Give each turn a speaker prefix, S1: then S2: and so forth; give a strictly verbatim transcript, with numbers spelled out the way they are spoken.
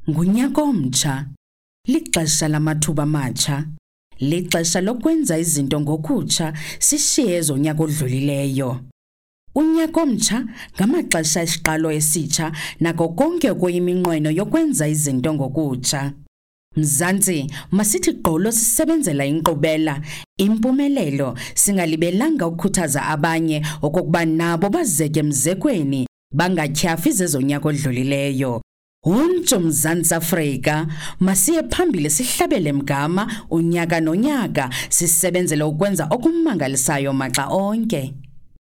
S1: Ngunyaka omtsha, lixesha lamathuba amatsha, lixesha lokwenza izinto ngokutsha sishiye ezonyaka odlulileyo. Unyaka omtsha ngamaxesha esiqalo esitsha nako konke okuyiminqweno yokwenza izinto ngokutsha. Mzantsi, masithi gqolo sisebenzela inkqubela, impumelelo, singalibelanga ukukhuthaza abanye okokuba nabo bazeke mzekweni, bangatyhafi zezonyaka odlulileyo. Umntu Mzantsi Afrika, masiye phambili sihlabele mgama unyaka nonyaka sisebenzele ukwenza okummangalisayo maxa onke.